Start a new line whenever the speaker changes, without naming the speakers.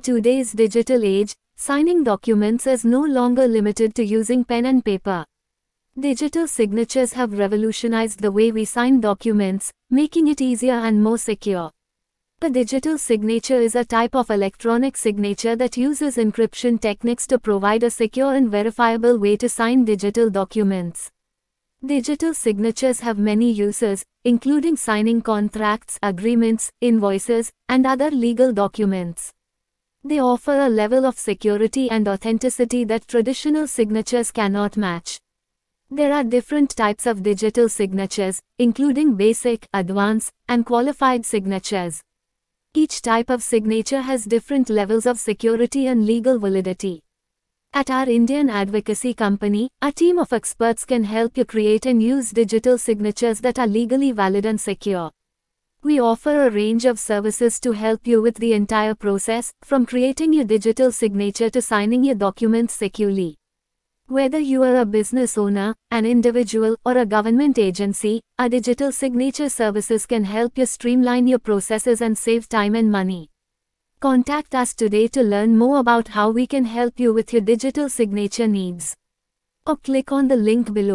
today's digital age, signing documents is no longer limited to using pen and paper. Digital signatures have revolutionized the way we sign documents, making it easier and more secure. A digital signature is a type of electronic signature that uses encryption techniques to provide a secure and verifiable way to sign digital documents. Digital signatures have many uses, including signing contracts, agreements, invoices, and other legal documents. They offer a level of security and authenticity that traditional signatures cannot match. There are different types of digital signatures, including basic, advanced, and qualified signatures. Each type of signature has different levels of security and legal validity. At our Indian advocacy company, a team of experts can help you create and use digital signatures that are legally valid and secure. We offer a range of services to help you with the entire process, from creating your digital signature to signing your documents securely. Whether you are a business owner, an individual, or a government agency, our digital signature services can help you streamline your processes and save time and money. Contact us today to learn more about how we can help you with your digital signature needs. Or click on the link below.